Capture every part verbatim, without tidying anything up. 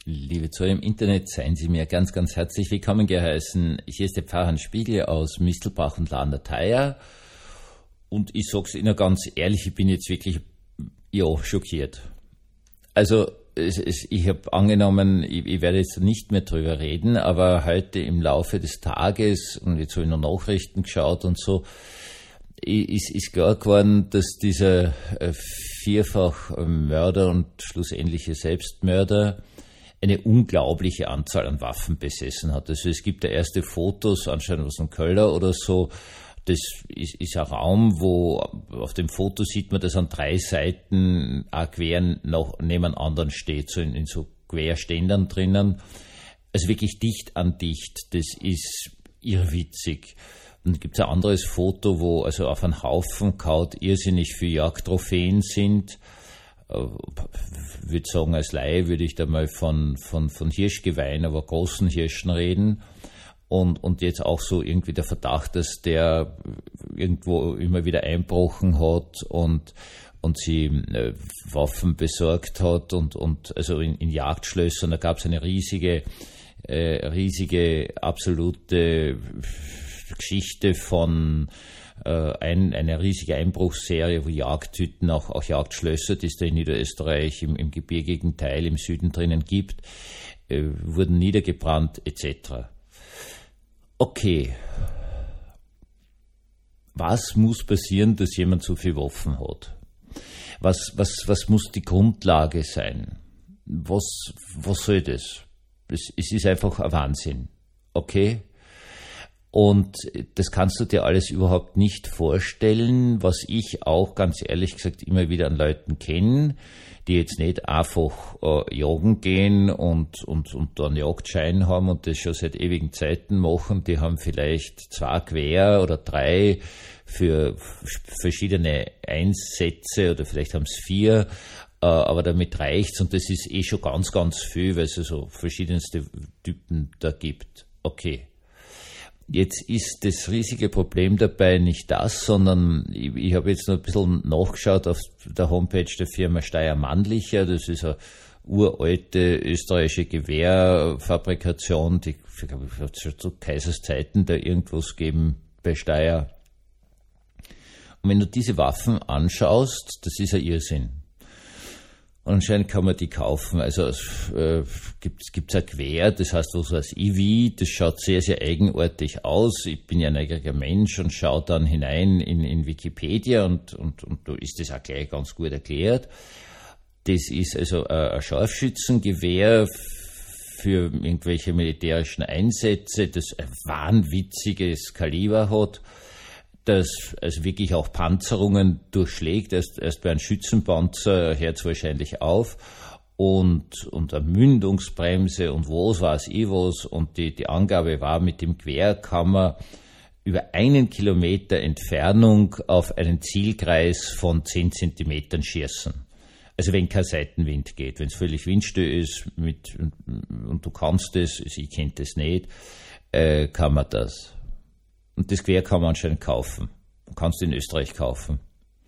Liebe Zuhörer im Internet, seien Sie mir ganz, ganz herzlich willkommen geheißen. Hier ist der Pfarrer Hans Spiegel aus Mistelbach und Landertheier. Und ich sag's Ihnen ganz ehrlich, ich bin jetzt wirklich, ja, schockiert. Also, es, es, ich habe angenommen, ich, ich werde jetzt nicht mehr drüber reden, aber heute im Laufe des Tages, und jetzt habe ich noch Nachrichten geschaut und so, ist, ist klar geworden, dass dieser vierfach Mörder und schlussendliche Selbstmörder eine unglaubliche Anzahl an Waffen besessen hat. Also es gibt da erste Fotos, anscheinend aus dem Keller oder so. Das ist, ist ein Raum, wo auf dem Foto sieht man, dass an drei Seiten ein Gewehr noch nebeneinander steht, so in, in so Querständern drinnen. Also wirklich dicht an dicht. Das ist irrwitzig. Und dann gibt es ein anderes Foto, wo also auf einem Haufen kaut irrsinnig viele Jagdtrophäen sind. Ich würde sagen, als Laie würde ich da mal von, von, von Hirschgeweihen, aber großen Hirschen reden. Und, und jetzt auch so irgendwie der Verdacht, dass der irgendwo immer wieder einbrochen hat und, und sie äh, Waffen besorgt hat und, und also in, in Jagdschlössern, da gab es eine riesige, äh, riesige, absolute Geschichte von Ein, eine riesige Einbruchsserie, wo Jagdhütten, auch, auch Jagdschlösser, die es da in Niederösterreich im, im gebirgigen Teil im Süden drinnen gibt, äh, wurden niedergebrannt et cetera. Okay. Was muss passieren, dass jemand so viel Waffen hat? Was, was, was muss die Grundlage sein? Was, was soll das? Es, es ist einfach ein Wahnsinn. Okay? Und das kannst du dir alles überhaupt nicht vorstellen, was ich auch ganz ehrlich gesagt immer wieder an Leuten kenne, die jetzt nicht einfach äh, jagen gehen und, und, und da einen Jagdschein haben und das schon seit ewigen Zeiten machen. Die haben vielleicht zwei Gewehr oder drei für verschiedene Einsätze oder vielleicht haben es vier, äh, aber damit reicht's und das ist eh schon ganz, ganz viel, weil es so verschiedenste Typen da gibt. Okay. Jetzt ist das riesige Problem dabei nicht das, sondern ich, ich habe jetzt noch ein bisschen nachgeschaut auf der Homepage der Firma Steyr-Mannlicher. Das ist eine uralte österreichische Gewehrfabrikation, die, ich glaube, es hat schon zu Kaiserszeiten da irgendwas gegeben bei Steyr. Und wenn du diese Waffen anschaust, das ist ein Irrsinn. Und anscheinend kann man die kaufen. Also es äh, gibt gibt's ein Gewehr, das heißt was als I V, das schaut sehr, sehr eigenartig aus. Ich bin ja ein neugieriger Mensch und schaue dann hinein in, in Wikipedia und, und, und da ist das auch gleich ganz gut erklärt. Das ist also ein Scharfschützengewehr für irgendwelche militärischen Einsätze, das ein wahnwitziges Kaliber hat, das also wirklich auch Panzerungen durchschlägt, erst, erst bei einem Schützenpanzer hört es wahrscheinlich auf und, und eine Mündungsbremse und was weiß ich was und die, die Angabe war, mit dem Gewehr kann man über einen Kilometer Entfernung auf einen Zielkreis von zehn Zentimetern schießen. Also wenn kein Seitenwind geht, wenn es völlig windstill ist mit, und, und du kannst es, also ich kenne das nicht, äh, kann man das. Und das Gewehr kann man anscheinend kaufen. Du kannst in Österreich kaufen.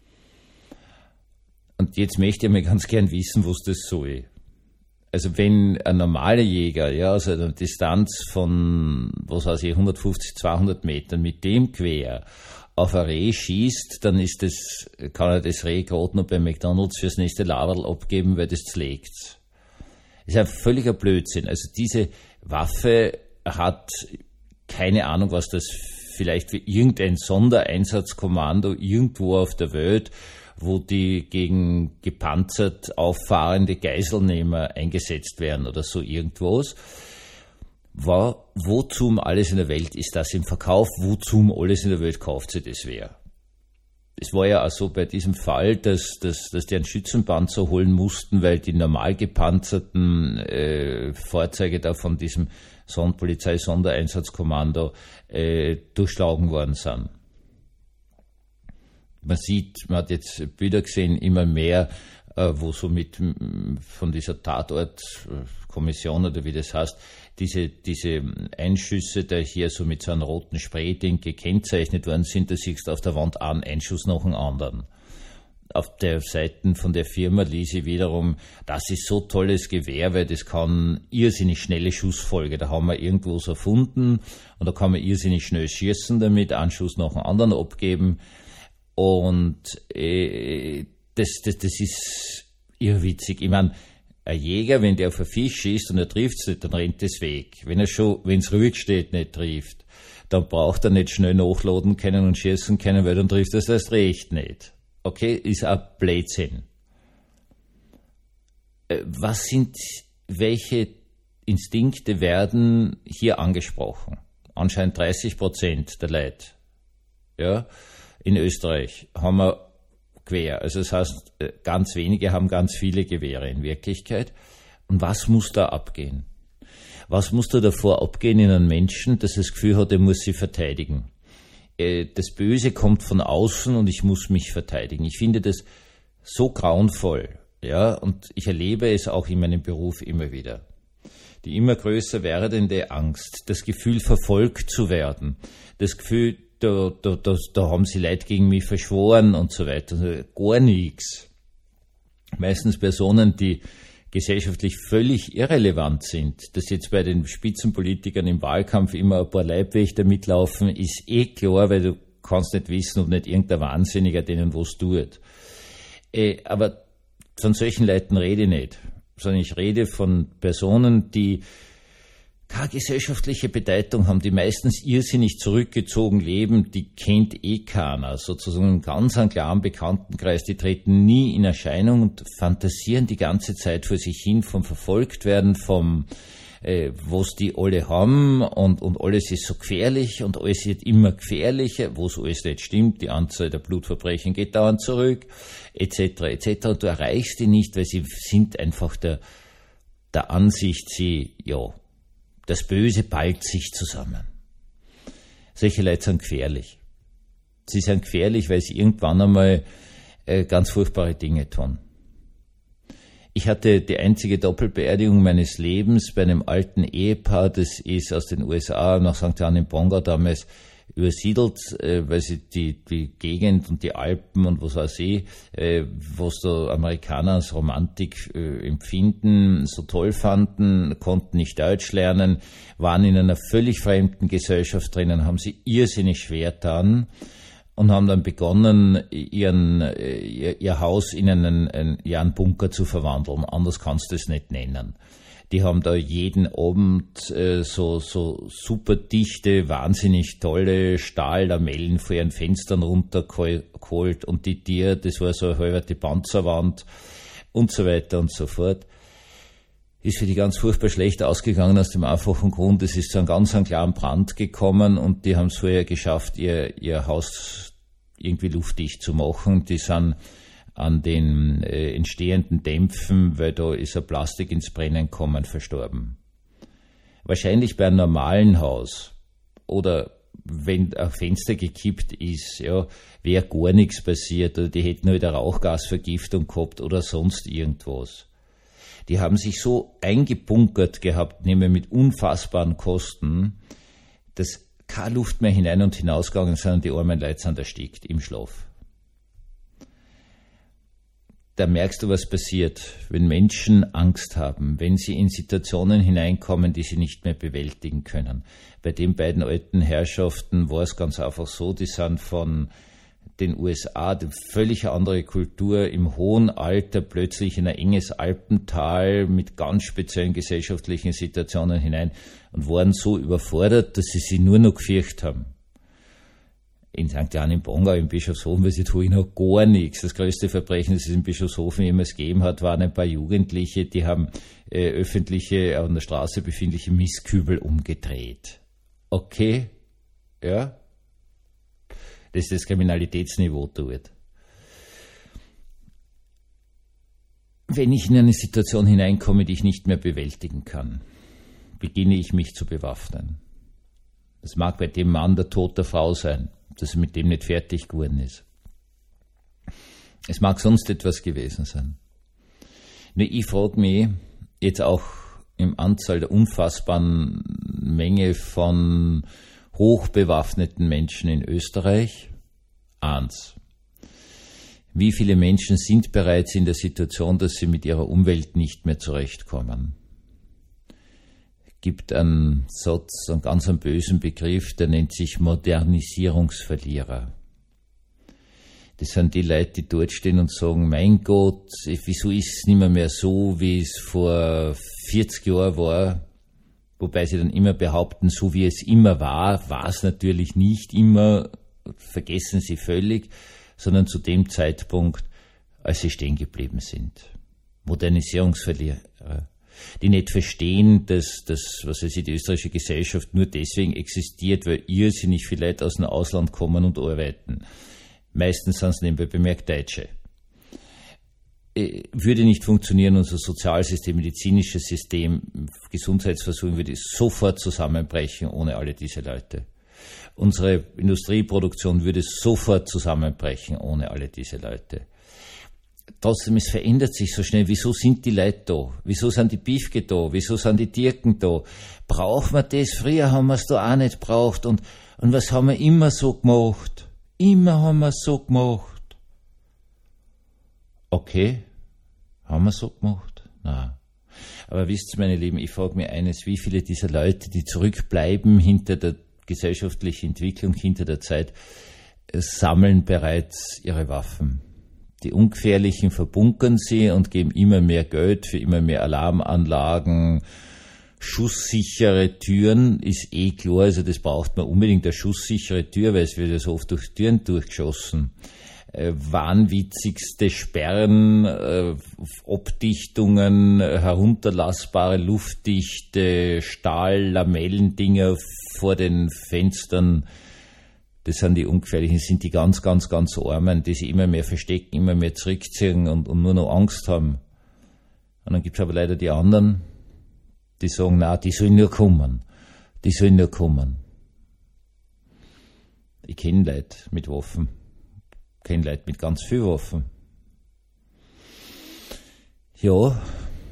Und jetzt möchte ich mal ganz gern wissen, was das soll. Also wenn ein normaler Jäger, ja, also eine Distanz von, was weiß ich, hundertfünfzig, zweihundert Metern mit dem Gewehr auf ein Reh schießt, dann ist das, kann er das Reh gerade noch bei McDonald's fürs nächste Laberl abgeben, weil das zerlegt. Das ist ein völliger Blödsinn. Also diese Waffe hat keine Ahnung, was das vielleicht für irgendein Sondereinsatzkommando irgendwo auf der Welt, wo die gegen gepanzert auffahrende Geiselnehmer eingesetzt werden oder so irgendwas. War, wozu um alles in der Welt ist das im Verkauf? Wozu um alles in der Welt kauft sie das wer? Es war ja auch so bei diesem Fall, dass, dass, dass die einen Schützenpanzer holen mussten, weil die normal gepanzerten äh, Fahrzeuge da von diesem Son- Polizei-Sondereinsatzkommando äh, durchschlagen worden sind. Man sieht, man hat jetzt Bilder gesehen, immer mehr, äh, wo so mit von dieser Tatortkommission oder wie das heißt, diese, diese Einschüsse da hier so mit so einem roten Sprayding gekennzeichnet worden sind, da siehst du auf der Wand einen Einschuss nach dem anderen. auf der Seite von der Firma lese ich wiederum, das ist so tolles Gewehr, weil das kann irrsinnig schnelle Schussfolge. Da haben wir irgendwas erfunden und da kann man irrsinnig schnell schießen damit, einen Schuss nach dem anderen abgeben. Und äh, das, das, das ist irrwitzig. Ich meine, ein Jäger, wenn der auf einen Fisch schießt und er trifft es nicht, dann rennt es weg. Wenn er schon, wenn es ruhig steht, nicht trifft, dann braucht er nicht schnell nachladen können und schießen können, weil dann trifft er es erst recht nicht. Okay, ist ein Blödsinn. Was sind, welche Instinkte werden hier angesprochen? Anscheinend dreißig Prozent der Leute. Ja, in Österreich haben wir Gewehr. Also das heißt, ganz wenige haben ganz viele Gewehre in Wirklichkeit. Und was muss da abgehen? Was muss da davor abgehen in einem Menschen, dass er das Gefühl hat, er muss sich verteidigen? Das Böse kommt von außen und ich muss mich verteidigen. Ich finde das so grauenvoll, ja, und ich erlebe es auch in meinem Beruf immer wieder. Die immer größer werdende Angst, das Gefühl, verfolgt zu werden, das Gefühl, da, da, da, da haben sie Leute gegen mich verschworen und so weiter. Gar nichts. Meistens Personen, die gesellschaftlich völlig irrelevant sind. Dass jetzt bei den Spitzenpolitikern im Wahlkampf immer ein paar Leibwächter mitlaufen, ist eh klar, weil du kannst nicht wissen, ob nicht irgendein Wahnsinniger denen was tut. Äh, aber von solchen Leuten rede ich nicht, sondern ich rede von Personen, die keine gesellschaftliche Bedeutung haben, die meistens irrsinnig zurückgezogen leben, die kennt eh keiner, sozusagen einen ganz einen klaren Bekanntenkreis, die treten nie in Erscheinung und fantasieren die ganze Zeit vor sich hin vom Verfolgtwerden, vom äh, was die alle haben und, und alles ist so gefährlich und alles wird immer gefährlicher, wo so alles nicht stimmt, die Anzahl der Blutverbrechen geht dauernd zurück, et cetera et cetera. Und du erreichst die nicht, weil sie sind einfach der, der Ansicht, sie, ja, das Böse ballt sich zusammen. Solche Leute sind gefährlich. Sie sind gefährlich, weil sie irgendwann einmal äh, ganz furchtbare Dinge tun. Ich hatte die einzige Doppelbeerdigung meines Lebens bei einem alten Ehepaar, das ist aus den U S A nach Sankt Johann im Bonga damals übersiedelt, äh, weil sie die, die Gegend und die Alpen und was weiß ich, äh, was da Amerikaner als Romantik äh, empfinden, so toll fanden, konnten nicht Deutsch lernen, waren in einer völlig fremden Gesellschaft drinnen, haben sie irrsinnig schwer getan und haben dann begonnen, ihren, ihr, ihr Haus in einen, einen, ja, einen Bunker zu verwandeln. Anders kannst du es nicht nennen. Die haben da jeden Abend äh, so, so super dichte, wahnsinnig tolle Stahllamellen vor ihren Fenstern runtergeholt und die Tiere, das war so eine halbe Panzerwand und so weiter und so fort. Ist für die ganz furchtbar schlecht ausgegangen aus dem einfachen Grund, es ist zu einem ganz einen klaren Brand gekommen und die haben es vorher geschafft, ihr, ihr Haus irgendwie luftdicht zu machen. Die sind an den äh, entstehenden Dämpfen, weil da ist ein Plastik ins Brennen gekommen, verstorben. Wahrscheinlich bei einem normalen Haus oder wenn ein Fenster gekippt ist, ja, wäre gar nichts passiert oder die hätten halt eine Rauchgasvergiftung gehabt oder sonst irgendwas. Die haben sich so eingebunkert gehabt, nämlich mit unfassbaren Kosten, dass keine Luft mehr hinein und hinausgegangen sind und die armen Leute sind erstickt im Schlaf. Da merkst du, was passiert, wenn Menschen Angst haben, wenn sie in Situationen hineinkommen, die sie nicht mehr bewältigen können. Bei den beiden alten Herrschaften war es ganz einfach so, die sind von den U S A, eine völlig andere Kultur, im hohen Alter plötzlich in ein enges Alpental mit ganz speziellen gesellschaftlichen Situationen hinein und waren so überfordert, dass sie sich nur noch gefürchtet haben. In Sankt Johann im Bonga, im Bischofshofen, weil sie tun noch gar nichts. Das größte Verbrechen, das es im Bischofshofen jemals gegeben hat, waren ein paar Jugendliche, die haben äh, öffentliche, an der Straße befindliche Mistkübel umgedreht. Okay, ja, das ist das Kriminalitätsniveau dort. Wenn ich in eine Situation hineinkomme, die ich nicht mehr bewältigen kann, beginne ich mich zu bewaffnen. Das mag bei dem Mann der Tod der Frau sein, dass er mit dem nicht fertig geworden ist. Es mag sonst etwas gewesen sein. Nur ich frage mich jetzt auch im Anzahl der unfassbaren Menge von hochbewaffneten Menschen in Österreich eins. Wie viele Menschen sind bereits in der Situation, dass sie mit ihrer Umwelt nicht mehr zurechtkommen? Es gibt einen Satz, einen ganz einen bösen Begriff, der nennt sich Modernisierungsverlierer. Das sind die Leute, die dort stehen und sagen, mein Gott, wieso ist es nicht mehr, mehr so, wie es vor vierzig Jahren war? Wobei sie dann immer behaupten, so wie es immer war, war es natürlich nicht immer, vergessen sie völlig, sondern zu dem Zeitpunkt, als sie stehen geblieben sind. Modernisierungsverlierer, die nicht verstehen, dass, dass was weiß ich, die österreichische Gesellschaft nur deswegen existiert, weil irrsinnig viele Leute aus dem Ausland kommen und arbeiten. Meistens sind es nebenbei bemerkt Deutsche. Würde nicht funktionieren, unser Sozialsystem, medizinisches System, Gesundheitsversorgung würde sofort zusammenbrechen ohne alle diese Leute. Unsere Industrieproduktion würde sofort zusammenbrechen ohne alle diese Leute. Trotzdem, es verändert sich so schnell. Wieso sind die Leute da? Wieso sind die Piefke da? Wieso sind die Dirken da? Brauchen wir das? Früher haben wir es da auch nicht braucht. Und, und was haben wir immer so gemacht? Immer haben wir es so gemacht. Okay, haben wir so gemacht? Nein. Aber wisst ihr, meine Lieben, ich frage mich eines, wie viele dieser Leute, die zurückbleiben hinter der gesellschaftlichen Entwicklung, hinter der Zeit, sammeln bereits ihre Waffen. Die Ungefährlichen verbunkern sie und geben immer mehr Geld für immer mehr Alarmanlagen, schusssichere Türen, ist eh klar, also das braucht man unbedingt, eine schusssichere Tür, weil es wird ja so oft durch Türen durchgeschossen. Äh, wahnwitzigste Sperren, äh, Abdichtungen, herunterlassbare, luftdichte Stahl-Lamellendinger vor den Fenstern. Das sind die Ungefährlichen, das sind die ganz, ganz, ganz Armen, die sich immer mehr verstecken, immer mehr zurückziehen und, und nur noch Angst haben. Und dann gibt es aber leider die anderen, die sagen, na, die sollen nur kommen. Die sollen nur kommen. Ich kenne Leute mit Waffen. Ich kenne Leute mit ganz viel Waffen. Ja,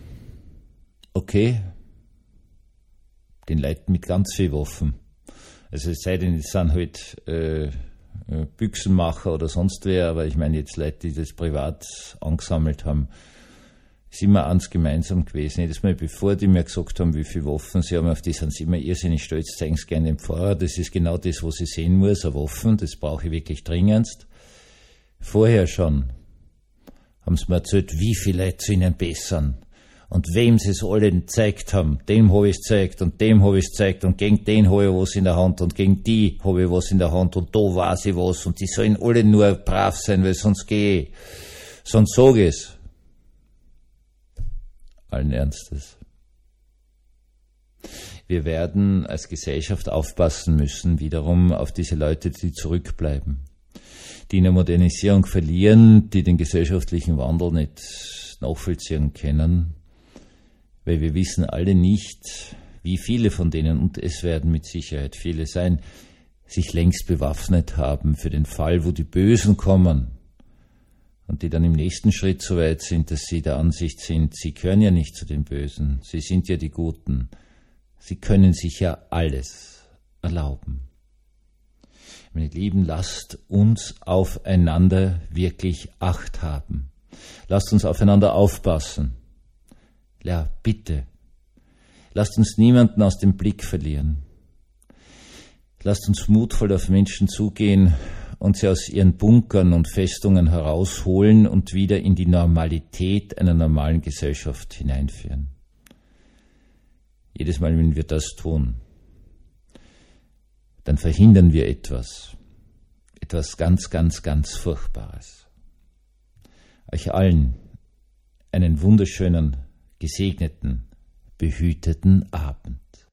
okay. Den Leuten mit ganz viel Waffen. Also es sei denn, es sind halt äh, Büchsenmacher oder sonst wer, aber ich meine jetzt Leute, die das privat angesammelt haben, ist immer eins gemeinsam gewesen. Jedes Mal, bevor die mir gesagt haben, wie viele Waffen sie haben, auf die sind sie immer irrsinnig stolz, zeigen es gerne dem Pfarrer. Das ist genau das, was ich sehen muss, eine Waffen, das brauche ich wirklich dringendst. Vorher schon haben sie mir erzählt, wie viele Leute zu ihnen bessern und wem sie es alle gezeigt haben. Dem habe ich es gezeigt und dem habe ich es gezeigt und gegen den habe ich was in der Hand und gegen die habe ich was in der Hand und da weiß ich was und die sollen alle nur brav sein, weil sonst gehe ich. Sonst sage ich es. Allen Ernstes. Wir werden als Gesellschaft aufpassen müssen, wiederum auf diese Leute, die zurückbleiben, die in der Modernisierung verlieren, die den gesellschaftlichen Wandel nicht nachvollziehen können, weil wir wissen alle nicht, wie viele von denen, und es werden mit Sicherheit viele sein, sich längst bewaffnet haben für den Fall, wo die Bösen kommen. Und die dann im nächsten Schritt so weit sind, dass sie der Ansicht sind, sie gehören ja nicht zu den Bösen, sie sind ja die Guten. Sie können sich ja alles erlauben. Meine Lieben, lasst uns aufeinander wirklich Acht haben. Lasst uns aufeinander aufpassen. Ja, bitte. Lasst uns niemanden aus dem Blick verlieren. Lasst uns mutvoll auf Menschen zugehen und sie aus ihren Bunkern und Festungen herausholen und wieder in die Normalität einer normalen Gesellschaft hineinführen. Jedes Mal, wenn wir das tun, dann verhindern wir etwas, etwas ganz, ganz, ganz Furchtbares. Euch allen einen wunderschönen, gesegneten, behüteten Abend.